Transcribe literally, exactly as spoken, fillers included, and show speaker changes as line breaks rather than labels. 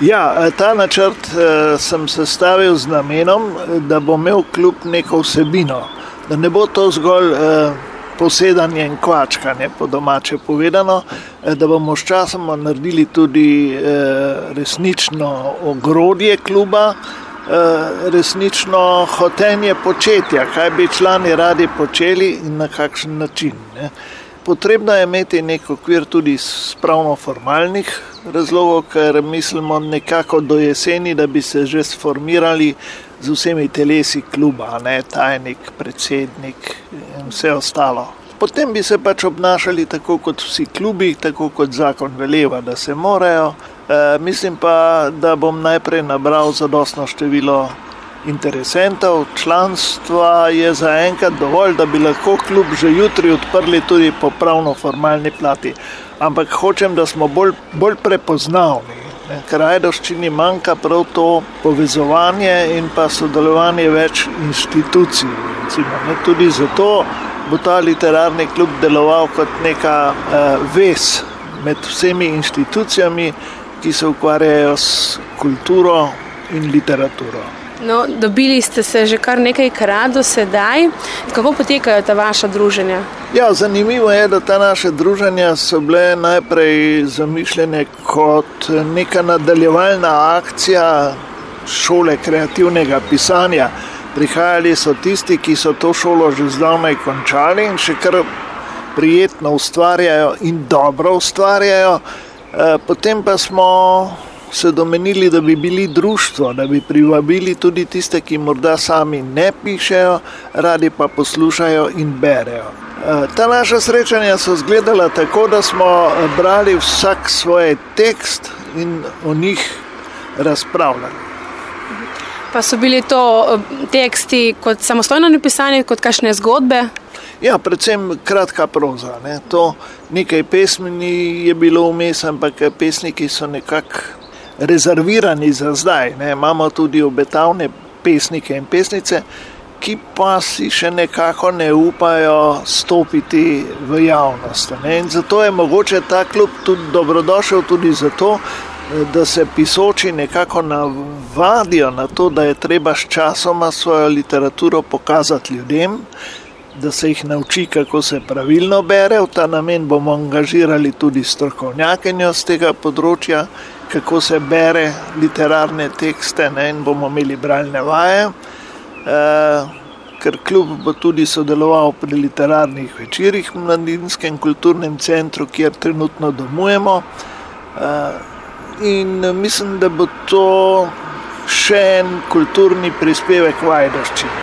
Ja, ta načrt sem sestavil z namenom, da bo imel klub neko vsebino, da ne bo to zgolj posedanje in kvačkanje, po domače povedano, da bomo s časom naredili tudi resnično ogrodje kluba, resnično hotenje početja, kaj bi člani radi počeli in na kakšen način. Ne. Potrebno je imeti nek okvir tudi z pravno formalnih razlogov, ker mislimo nekako do jeseni, da bi se že sformirali z vsemi telesi kluba, ne, tajnik, predsednik in vse ostalo. Potem bi se pač obnašali tako kot vsi klubi, tako kot zakon veleva, da se morajo. E, mislim pa, da bom najprej nabral zadostno število interesentov. Članstva je zaenkrat dovolj, da bi lahko klub že jutri odprli tudi po pravno-formalni plati. Ampak hočem, da smo bolj, bolj prepoznavni, ne, ker Ajdovščini manjka prav to povezovanje in pa sodelovanje več institucij. Recimo, ne, tudi zato bo ta literarni klub deloval kot neka uh, vez med vsemi institucijami, ki se ukvarjajo s kulturo in literaturo.
No, dobili ste se že kar nekajkrat do sedaj. Kako potekajo ta vaša druženja?
Ja, zanimivo je, da ta naše druženja so bile najprej zamišljene kot neka nadaljevalna akcija šole kreativnega pisanja. Prihajali so tisti, ki so to šolo že zdavnaj končali in še kar prijetno ustvarjajo in dobro ustvarjajo. Potem pa smo se domenili, da bi bili društvo, da bi privabili tudi tiste, ki morda sami ne pišejo, radi pa poslušajo in berejo. Ta naša srečanja so izgledala tako, da smo brali vsak svoj tekst in o njih razpravljali.
Pa so bili to teksti kot samostojno napisani, kot kakšne zgodbe?
Ja, predvsem kratka proza. Ne. To nekaj pesmi je bilo vmes, ampak pesniki so nekako rezervirani za zdaj. Ne. Imamo tudi obetavne pesnike in pesnice, ki pa si še nekako ne upajo stopiti v javnost. Ne. In zato je mogoče ta klub tudi dobrodošel tudi zato, da se pisoči nekako navadijo na to, da je treba s časoma svojo literaturo pokazati ljudem, da se jih nauči, kako se pravilno bere. V ta namen bomo angažirali tudi strokovnjakinjo z tega področja, kako se bere literarne tekste, ne, in bomo imeli bralne vaje, e, ker klub bo tudi sodeloval pri literarnih večerih v Mladinskem kulturnem centru, kjer trenutno domujemo. E, in mislim, da bo to še en kulturni prispevek v Ajdovščini.